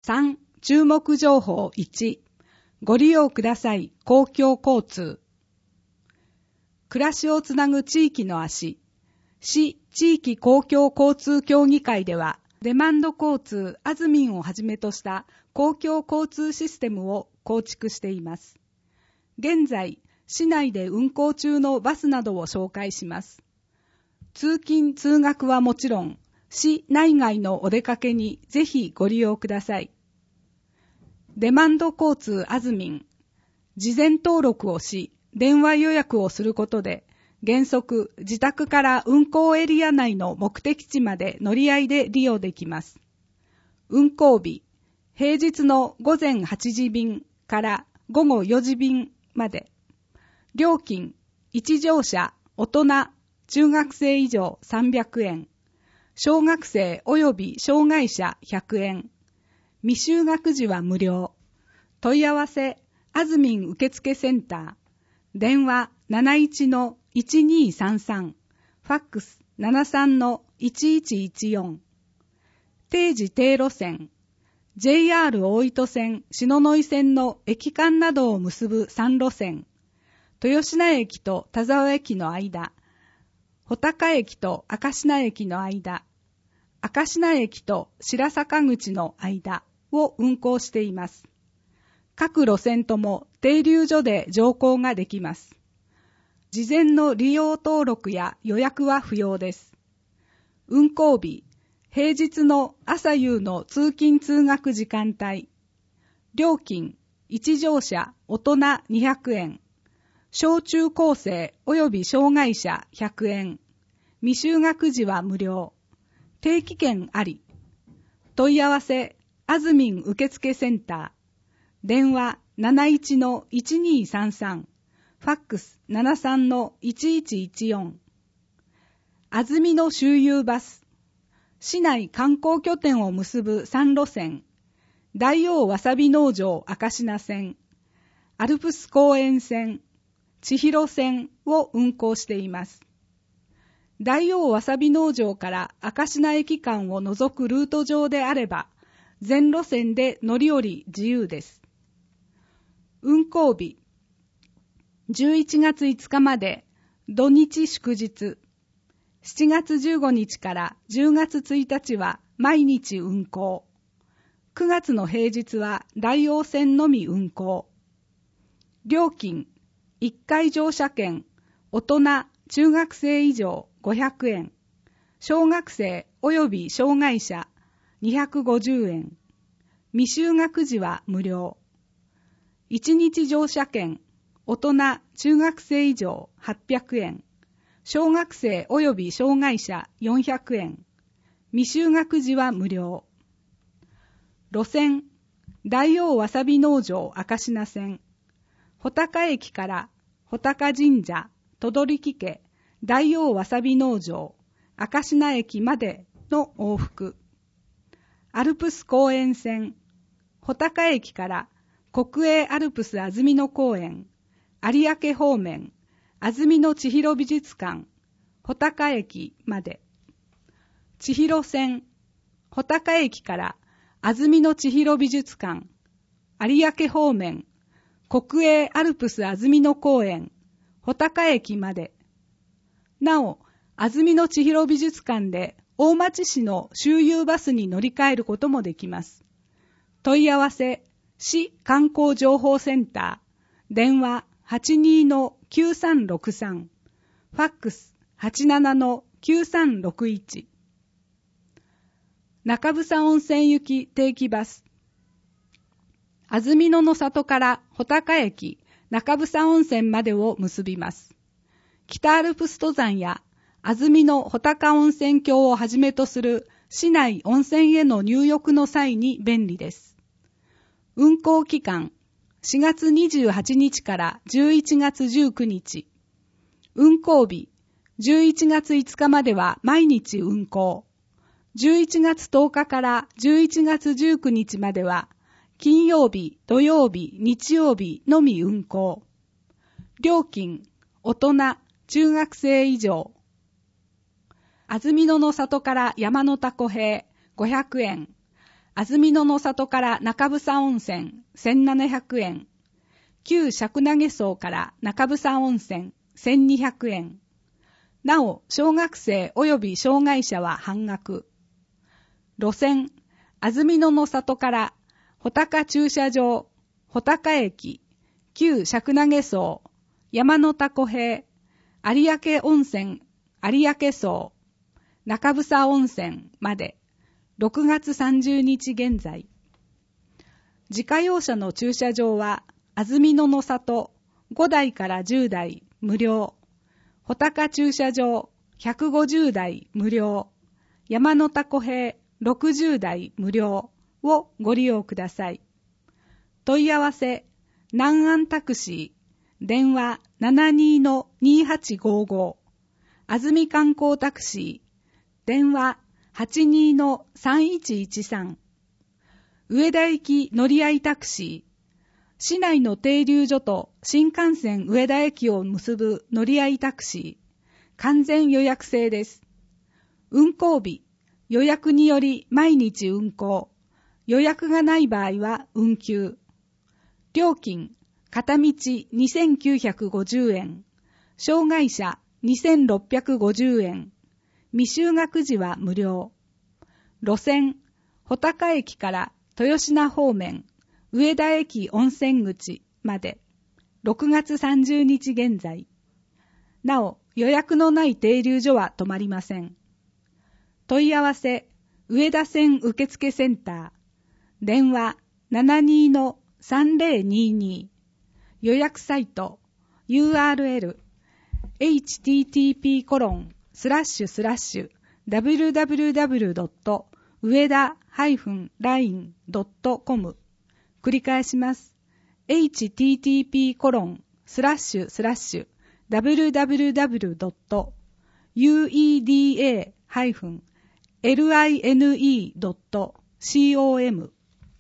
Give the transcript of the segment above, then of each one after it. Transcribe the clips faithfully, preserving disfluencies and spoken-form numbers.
さん、注目情報いち、ご利用ください公共交通。暮らしをつなぐ地域の足、市地域公共交通協議会では、デマンド交通アズミンをはじめとした公共交通システムを構築しています。現在、市内で運行中のバスなどを紹介します。通勤・通学はもちろん、市内外のお出かけにぜひご利用ください。デマンド交通アズミン。事前登録をし、電話予約をすることで、原則自宅から運行エリア内の目的地まで乗り合いで利用できます。運行日、平日の午前はちじ便から午後よじ便まで。料金、いち乗車、大人、中学生以上さんびゃくえん。小学生及び障害者ひゃくえん。未就学児は無料。問い合わせ、あずみん受付センター。電話 なないちのいちにさんさん。ファックス ななさんのいちいちいちよん。定時定路線。ジェイアール 大糸線、篠ノ井線の駅間などを結ぶさん路線。豊品駅と田沢駅の間。穂高駅と明科駅の間。明科駅と白坂口の間を運行しています。各路線とも停留所で乗降ができます。事前の利用登録や予約は不要です。運行日、平日の朝夕の通勤通学時間帯。料金、いち乗車、大人にひゃくえん。小中高生及び障害者ひゃくえん。未就学児は無料。定期券あり。問い合わせ、あずみん受付センター。電話 なないちのいちにさんさん。ファックス ななさんのいちいちいちよん。あずみの周遊バス。市内観光拠点を結ぶさん路線。大王わさび農場明科線。アルプス公園線。千尋線を運行しています。大王わさび農場から明科駅間を除くルート上であれば、全路線で乗り降り自由です。運行日、じゅういちがついつかまで土日祝日、しちがつじゅうごにちからじゅうがつついたちは毎日運行、くがつの平日は大王線のみ運行。料金、いっかい乗車券、大人、中学生以上ごひゃくえん、小学生及び障害者にひゃくごじゅうえん、未就学児は無料。いちにち乗車券、大人、中学生以上はっぴゃくえん、小学生及び障害者よんひゃくえん、未就学児は無料。路線、大王わさび農場明科線、穂高駅から穂高神社、等々力家、大王わさび農場、明科駅までの往復。アルプス公園線、穂高駅から国営アルプス安曇野公園、有明方面、安曇野千尋美術館、穂高駅まで。千尋線、穂高駅から安曇野千尋美術館、有明方面、国営アルプス安曇野公園、穂高駅まで。なお、安曇野千尋美術館で大町市の周遊バスに乗り換えることもできます。問い合わせ、市観光情報センター、電話 はちにのきゅうさんろくさん、ファックス はちななのきゅうさんろくいち。中房温泉行き定期バス。安曇野の里から穂高駅、中房温泉までを結びます。北アルプス登山や安曇野穂高温泉郷をはじめとする市内温泉への入浴の際に便利です。運行期間、しがつにじゅうはちにちからじゅういちがつじゅうくにち。運行日、じゅういちがついつかまでは毎日運行。じゅういちがつとおかからじゅういちがつじゅうくにちまでは、金曜日、土曜日、日曜日のみ運行。料金、大人、中学生以上。安曇野の里から山のたこへごひゃくえん。 安曇野の里から中房温泉せんななひゃくえん。旧釈投荘から中房温泉せんにひゃくえん。なお、小学生及び障害者は半額。路線、安曇野の里から穂高駐車場、穂高駅、旧釈投荘、山の田湖平、有明温泉、有明荘、中房温泉まで、ろくがつさんじゅうにち現在。自家用車の駐車場は、安曇野の里ごだいからじゅうだい無料、穂高駐車場ひゃくごじゅうだい無料、山の田湖平ろくじゅうだい無料をご利用ください。問い合わせ、南安タクシー、電話 ななにーにーはちごーごー、安曇観光タクシー、電話 はちにーさんいちいちさん、上田行き乗り合いタクシー、市内の停留所と新幹線上田駅を結ぶ乗り合いタクシー、完全予約制です。運行日、予約により毎日運行、予約がない場合は運休。料金、片道にせんきゅうひゃくごじゅうえん、障害者にせんろっぴゃくごじゅうえん、未就学時は無料。路線、穂高駅から豊品方面、上田駅温泉口まで、ろくがつさんじゅうにち現在。なお、予約のない停留所は止まりません。問い合わせ、上田線受付センター、電話 ななにーのさんぜろにーにー、予約サイト ユーアールエル エイチティーティーピーコロンスラッシュスラッシュダブリューダブリューダブリュードットウエダラインドットコム 繰り返します。エイチティーティーピーコロンスラッシュスラッシュダブリューダブリューダブリュードットユーイーディーエーラインドットコム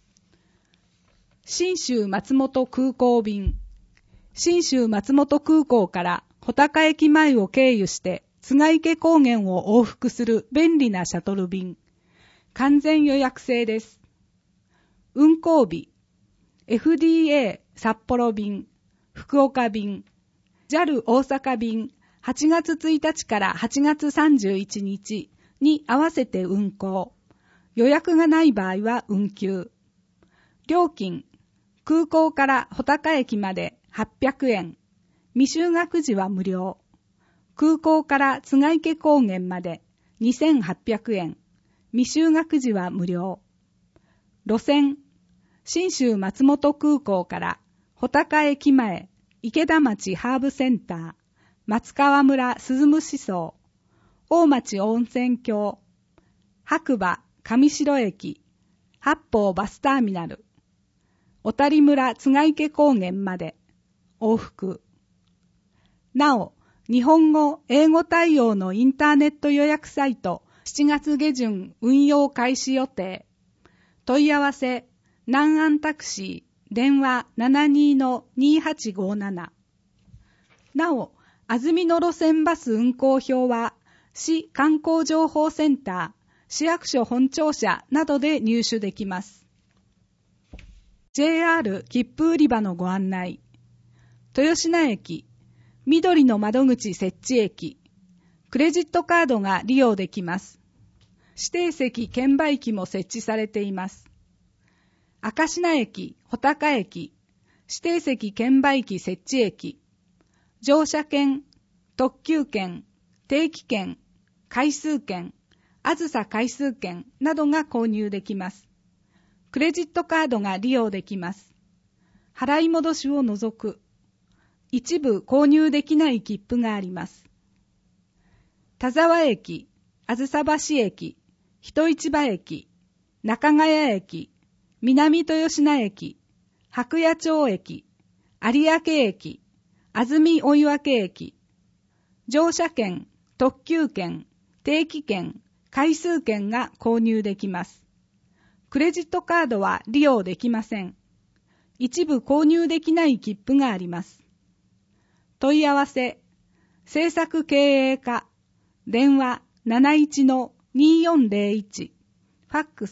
信州松本空港便。信州松本空港から穂高駅前を経由して栂池高原を往復する便利なシャトル便。完全予約制です。運行日、エフディーエー 札幌便、福岡便、ジャル 大阪便はちがつついたちからはちがつさんじゅういちにちに合わせて運行。予約がない場合は運休。料金、空港から穂高駅まではっぴゃくえん、未就学時は無料。空港から栂池高原までにせんはっぴゃくえん、未就学時は無料。路線、信州松本空港から穂高駅前、池田町ハーブセンター、松川村鈴虫荘、大町温泉郷、白馬上白駅、八方バスターミナル、小谷村栂池高原まで往復。なお、日本語、英語対応のインターネット予約サイトしちがつげじゅん運用開始予定。問い合わせ、南安タクシー、電話 ななにーのにーはちごーなな。なお、安曇野路線バス運行表は、市観光情報センター、市役所本庁舎などで入手できます。ジェイアール 切符売り場のご案内。豊品駅、緑の窓口設置駅、クレジットカードが利用できます。指定席券売機も設置されています。明石名駅、穂高駅、指定席券売機設置駅、乗車券、特急券、定期券、回数券、あずさ回数券などが購入できます。クレジットカードが利用できます。払い戻しを除く。一部購入できない切符があります。田沢駅、あずさ橋駅、人市場駅、中ヶ谷駅、南豊品駅、白野町駅、有明駅、安曇追分駅、乗車券、特急券、定期券、回数券が購入できます。クレジットカードは利用できません。一部購入できない切符があります。問い合わせ、制作経営課、電話 なないちのにーよんぜろいち、ファックス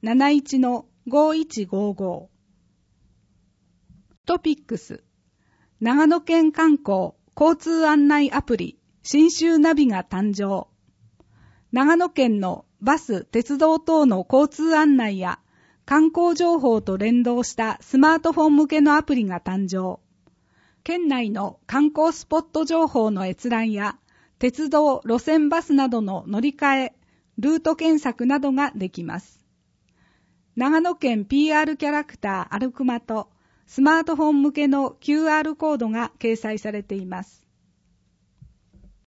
なないちのごいちごご。トピックス、長野県観光交通案内アプリ信州ナビが誕生。長野県のバス、鉄道等の交通案内や観光情報と連動したスマートフォン向けのアプリが誕生。県内の観光スポット情報の閲覧や鉄道、路線バスなどの乗り換え、ルート検索などができます。長野県 ピーアール キャラクターアルクマとスマートフォン向けの キューアール コードが掲載されています。